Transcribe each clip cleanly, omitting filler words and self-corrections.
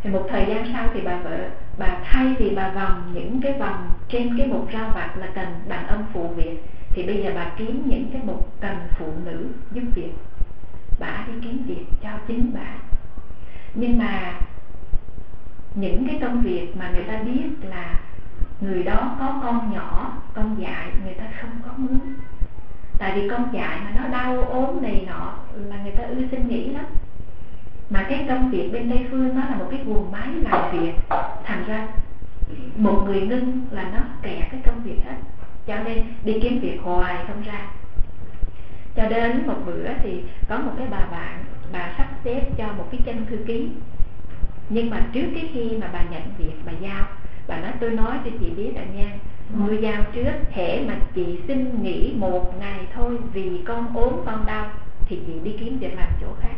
Thì một thời gian sau thì bà thay vì bà vòng những cái vòng trên cái mục rau vặt là cần đàn ông phụ việc, thì bây giờ bà kiếm những cái mục cần phụ nữ giúp việc. Bà đi kiếm việc cho chính bà. Nhưng mà những cái công việc mà người ta biết là người đó có con nhỏ, con dại, người ta không có muốn. Tại vì con dại mà nó đau ốm này nọ là người ta ưa xin nghỉ lắm. Mà cái công việc bên Tây Phương nó là một cái guồng máy làm việc, thành ra một người ngưng là nó kẹt cái công việc hết, cho nên đi kiếm việc hoài không ra. Cho đến một bữa thì có một cái bà bạn, bà sắp xếp cho một cái chân thư ký. Nhưng mà trước cái khi mà bà nhận việc, bà giao, bà nói tôi nói cho chị biết rồi nha, tôi giao trước, hễ mà chị xin nghỉ một ngày thôi vì con ốm con đau thì chị đi kiếm việc làm chỗ khác.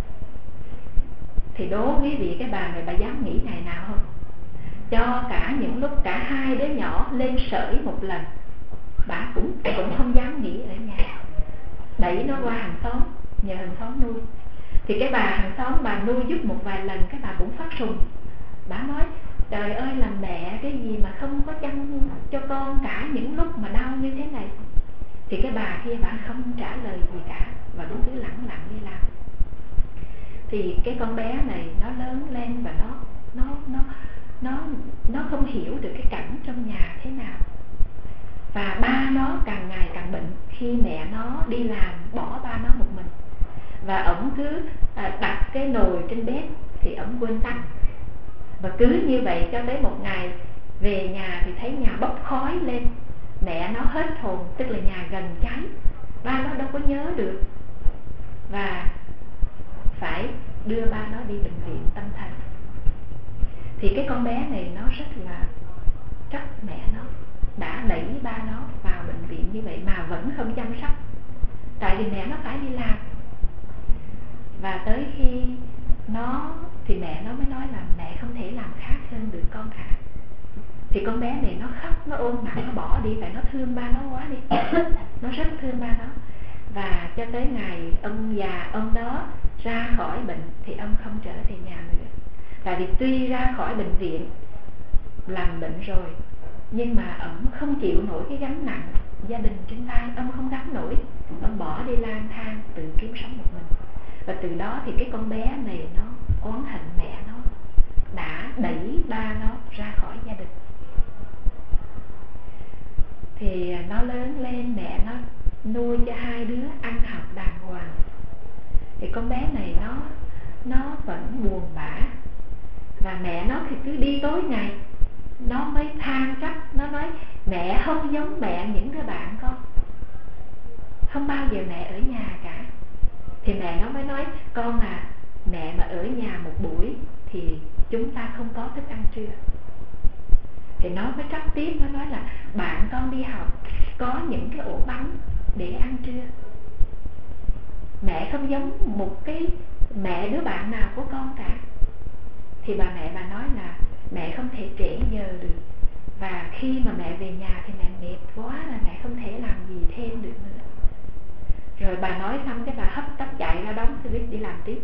Thì đố quý vị cái bà này bà dám nghỉ ngày nào không? Cho cả những lúc cả hai đứa nhỏ lên sởi một lần, bà cũng không dám nghỉ ở nhà, đẩy nó qua hàng xóm, nhờ hàng xóm nuôi. Thì cái bà hàng xóm bà nuôi giúp một vài lần, cái bà cũng phát sùng. Bà nói trời ơi, làm mẹ cái gì mà không có chăm cho con cả những lúc mà đau như thế này. Thì cái bà kia bà không trả lời gì cả, và đúng cứ lẳng lặng đi làm. Thì cái con bé này nó lớn lên và nó không hiểu được cái cảnh trong nhà thế nào. Và ba nó càng ngày càng bệnh. Khi mẹ nó đi làm bỏ ba nó một mình, và ổng cứ đặt cái nồi trên bếp thì ổng quên tắt. Và cứ như vậy cho tới một ngày về nhà thì thấy nhà bốc khói lên. Mẹ nó hết hồn, tức là nhà gần cháy. Ba nó đâu có nhớ được, và phải đưa ba nó đi bệnh viện tâm thần. Thì cái con bé này nó rất là trách mẹ nó đã đẩy ba nó vào bệnh viện như vậy mà vẫn không chăm sóc. Tại vì mẹ nó phải đi làm. Và tới khi thì mẹ nó mới nói là mẹ không thể làm khác hơn được con cả. Thì con bé này nó khóc, nó ôm mặt, nó bỏ đi, tại nó thương ba nó quá đi. Nó rất thương ba nó. Và cho tới ngày ông già ông đó ra khỏi bệnh thì ông không trở về nhà nữa. Tại vì tuy ra khỏi bệnh viện làm bệnh rồi, nhưng mà ông không chịu nổi cái gánh nặng gia đình trên tay, ông không gánh nổi. Ông bỏ đi lang thang tự kiếm sống một mình. Và từ đó thì cái con bé này nó oán hận mẹ nó đã đẩy ba nó ra khỏi gia đình. Thì nó lớn lên, mẹ nó nuôi cho hai đứa ăn học đàng hoàng. Thì con bé này nó vẫn buồn bã. Và mẹ nó thì cứ đi tối ngày, nó mới than trách. Nó nói mẹ không giống mẹ những đứa bạn con, không bao giờ mẹ ở nhà cả. Thì mẹ nó mới nói con à, mẹ mà ở nhà một buổi thì chúng ta không có thức ăn trưa. Thì nó mới trách tiếp, nó nói là bạn con đi học có những cái ổ bánh để ăn trưa. Mẹ không giống một cái mẹ đứa bạn nào của con cả. Thì bà mẹ bà nói là mẹ không thể trễ giờ được, và khi mà mẹ về nhà thì mẹ mệt quá là mẹ không thể làm gì thêm được nữa. Rồi bà nói xong cái bà hấp tấp chạy ra đón xe buýt đi làm tiếp.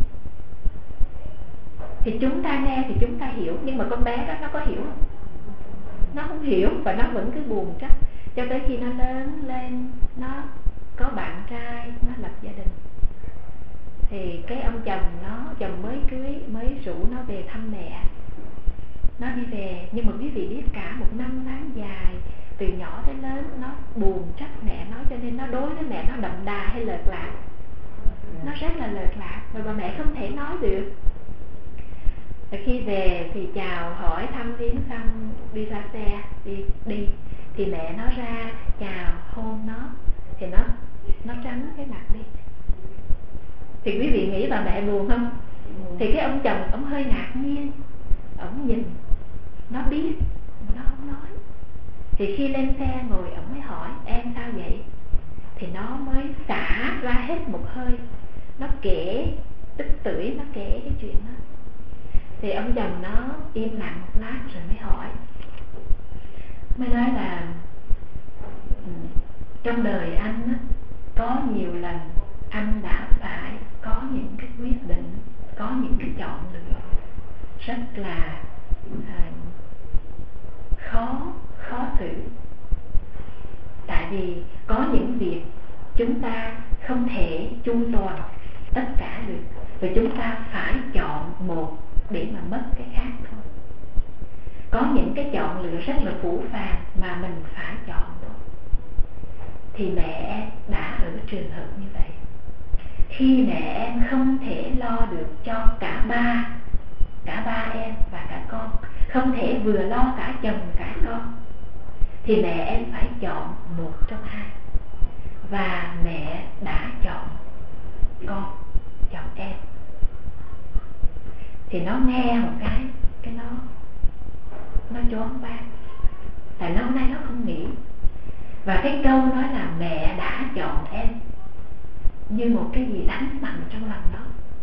Thì chúng ta nghe thì chúng ta hiểu, nhưng mà con bé đó nó có hiểu không? Nó không hiểu, và nó vẫn cứ buồn trách. Cho tới khi nó lớn lên, nó có bạn trai, nó lập gia đình. Thì cái ông chồng mới cưới, mới rủ nó về thăm mẹ. Nó đi về, nhưng mà quý vị biết cả một năm tháng dài, từ nhỏ tới lớn, nó buồn trách mẹ nó, cho nên nó đối với mẹ nó đậm đà hay lệch lạc. Nó rất là lệch lạc, và bà mẹ không thể nói được. Và khi về thì chào hỏi thăm viếng xong, đi ra xe, đi thì mẹ nó ra chào hôn nó, thì nó tránh cái mặt đi. Thì quý vị nghĩ bà mẹ buồn không? Thì cái ông chồng ông hơi ngạc nhiên, ông nhìn, nó biết mà nó không nói. Thì khi lên xe ngồi, ông mới hỏi em sao vậy? Thì nó mới xả ra hết một hơi, nó kể tức tưởi, nó kể cái chuyện đó. Thì ông chồng nó im lặng một lát rồi mới hỏi, mới nói là trong đời anh á, có nhiều lần anh đã phải có những cái quyết định, có những cái chọn lựa rất là khó xử. Tại vì có những việc chúng ta không thể chu toàn tất cả được, và chúng ta phải chọn một để mà mất cái khác thôi. Có những cái chọn lựa rất là phũ phàng mà mình phải chọn thôi. Thì mẹ em đã ở trường hợp như vậy. Khi mẹ em không thể lo được cho cả ba em và cả con, không thể vừa lo cả chồng cả con, thì mẹ em phải chọn một trong hai. Và mẹ đã chọn con, chọn em. Thì nó nghe một cái nó choáng váng, tại lâu nay nó không nghĩ. Và cái câu nói là mẹ đã chọn em như một cái gì đánh mạnh trong lòng nó.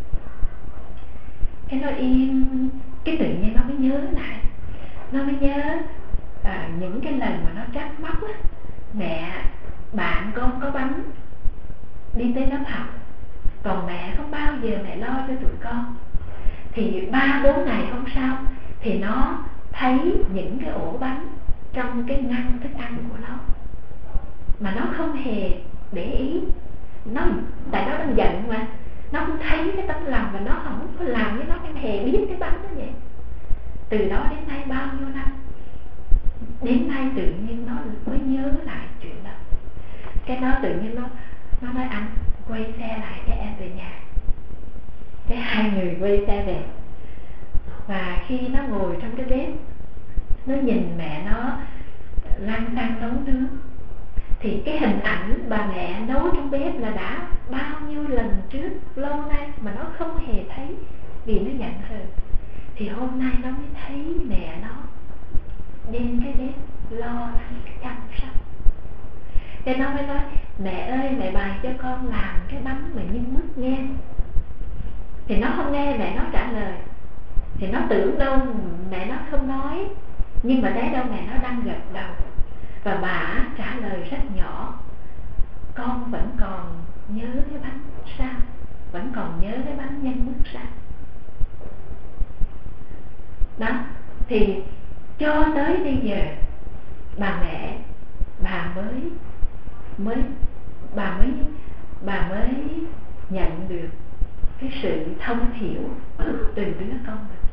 Cái nó im, cái tự nhiên nó mới nhớ lại. Nó mới nhớ những cái lần mà nó trách móc á: mẹ, bạn con có bánh đi tới lớp học, còn mẹ không bao giờ mẹ lo cho tụi con. Thì 3-4 ngày hôm sau thì nó thấy những cái ổ bánh trong cái ngăn thức ăn của nó, mà nó không hề để ý. Tại nó đang giận mà, nó không thấy cái tấm lòng và nó không có làm với nó, em hề biết cái bánh đó vậy. Từ đó đến nay bao nhiêu năm, đến nay tự nhiên nó mới nhớ lại chuyện đó. Cái nó tự nhiên nó nói: anh quay xe lại cho em về nhà. Cái hai người quay xe về. Và khi nó ngồi trong cái bếp, nó nhìn mẹ nó lăn tăn nấu nướng, thì cái hình ảnh bà mẹ nấu trong bếp là đã bao nhiêu lần trước, lâu nay mà nó không hề thấy vì nó giận hờn. Thì hôm nay nó mới thấy mẹ nó đem cái bếp lo lắng chăm sóc. Thế nó mới nói: mẹ ơi, mẹ bày cho con làm cái bánh mà nhân mứt nghe. Thì nó không nghe mẹ nó trả lời. Thì nó tưởng đâu mẹ nó không nói, nhưng mà đấy đâu mẹ nó đang gật đầu. Và bà trả lời rất nhỏ: con vẫn còn nhớ cái bánh sao? Vẫn còn nhớ cái bánh nhân mứt sao? Đó. Thì cho tới bây giờ bà mẹ bà mới nhận được cái sự thông hiểu từ đứa con mình.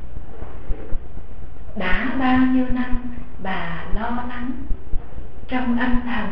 Đã bao nhiêu năm bà lo lắng trong âm thầm,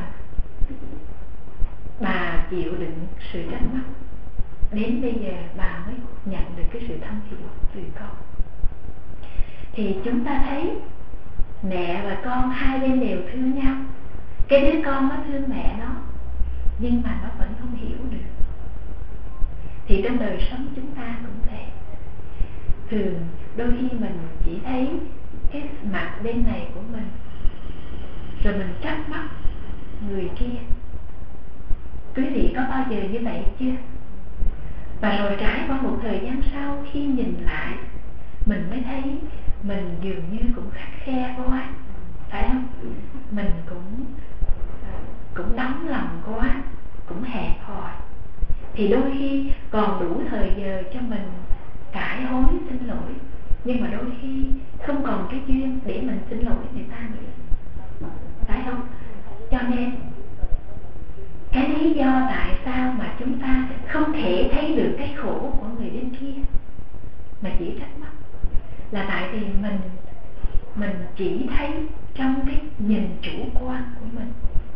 bà chịu đựng sự trách móc, đến bây giờ bà mới nhận được cái sự thông hiểu từ con. Thì chúng ta thấy mẹ và con hai bên đều thương nhau. Cái đứa con nó thương mẹ nó, nhưng mà nó vẫn không hiểu được. Thì trong đời sống chúng ta cũng thế. Thường đôi khi mình chỉ thấy cái mặt bên này của mình, rồi mình trách móc người kia. Quý vị có bao giờ như vậy chưa? Và rồi trải qua một thời gian sau, khi nhìn lại, mình mới thấy mình dường như cũng khắt khe quá, phải không? Mình cũng đóng lòng quá, cũng hẹp hòi. Thì đôi khi còn đủ thời giờ cho mình cải hối xin lỗi, nhưng mà đôi khi không còn cái duyên để mình xin lỗi người ta nữa, phải không? Cho nên cái lý do tại sao mà chúng ta không thể thấy được cái khổ của người bên kia mà chỉ trách móc, là tại vì mình chỉ thấy trong cái nhìn chủ quan của mình.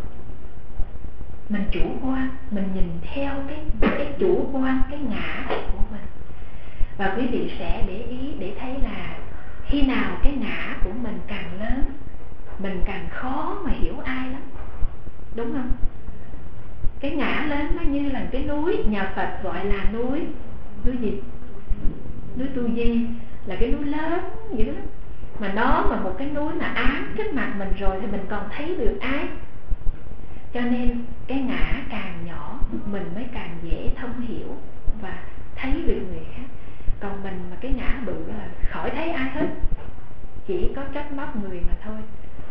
Mình chủ quan, mình nhìn theo cái chủ quan, cái ngã của mình. Và quý vị sẽ để ý để thấy là khi nào cái ngã của mình càng lớn, mình càng khó mà hiểu ai lắm, đúng không? Cái ngã lớn nó như là cái núi, nhà Phật gọi là núi gì? Núi Tu Di là cái núi lớn dữ lắm. Mà nó mà một cái núi mà ám trước mặt mình rồi thì mình còn thấy được ai? Cho nên cái ngã càng nhỏ, mình mới càng dễ thông hiểu và thấy được người khác. Còn mình mà cái ngã bự là khỏi thấy ai hết, chỉ có trách móc người mà thôi.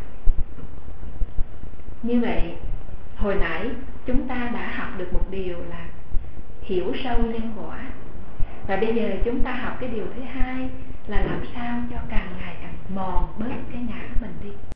Như vậy, hồi nãy chúng ta đã học được một điều là hiểu sâu nhân quả. Và bây giờ chúng ta học cái điều thứ hai là làm sao mòn bớt cái ngã mình đi.